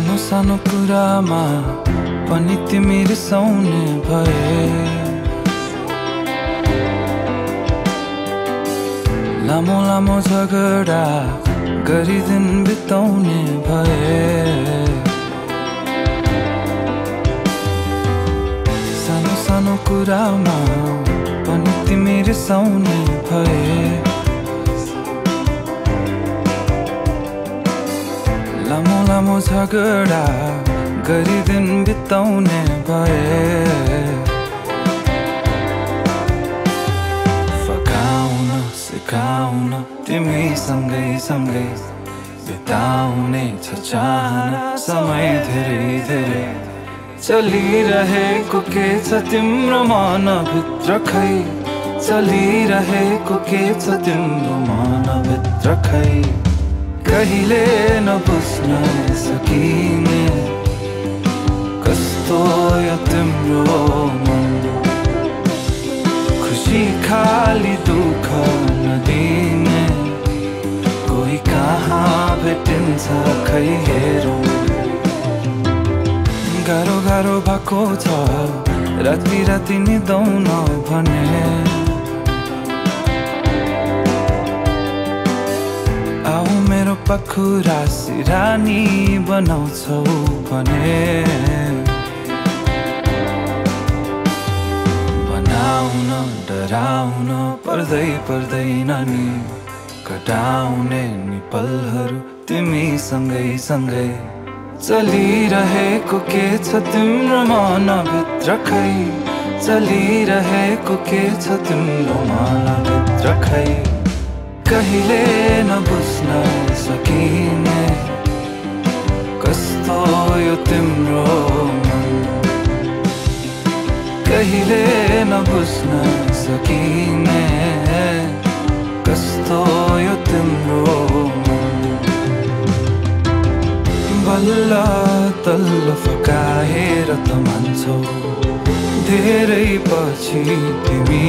सानो सानो कुरामा पनि तिमी रिसाउने भए। लामो लामो झगडा गरी दिन बिताउने भए। सानो सानो कुरामा पनि तिमी रिसाउने भए। लामो लामो झगडा गरी दिन बिताउने भए। फकाउन सिकाउन तिमी सँगै सँगै बिताउने छ चाहना समय धेरै धेरै। चलिरहेको के छ तिम्रो मनभित्र खै, चलिरहेको के छ तिम्रो मनभित्र खै। कहिले नबुझ्न सकिने कस्तो यो तिम्रो मन। खुसी खाली दुःख नदिने कोही कहाँ भेटिन्छ खै हेरौँ। गाह्रो गाह्रो भएको छ राति राति निदाउन भने। आऊ मेरो पाखुरा सिरानी बनाउँछौ भने। बनाउन डराउन पर्दै पर्दैन नि, कटाउने नि पलहरू तिमी सँगै सँगै। चलिरहेको के छ तिम्रो मनभित्र खै, चलिरहेको के छ तिम्रो मनभित्र खै। कहिले नबुझ्न सकिने कस्तो यो तिम्रो मन। कहिले नबुझ्न सकिने कस्तो यो तिम्रो मन। बल्ल तल्ल फकाएर त मान्छौ धेरै पछि तिमी।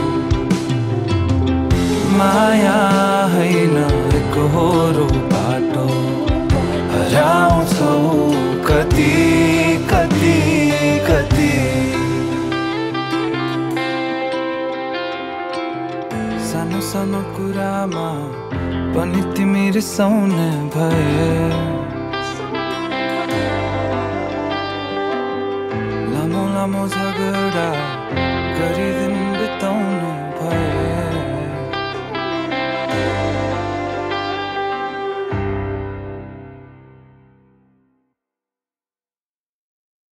माया हैन एकहोरो बाटो हराउँछौ कति कति कति। सानो सानो कुरामा पनि तिमी रिसाउने भए। लामो लामो झगडा गरिदिन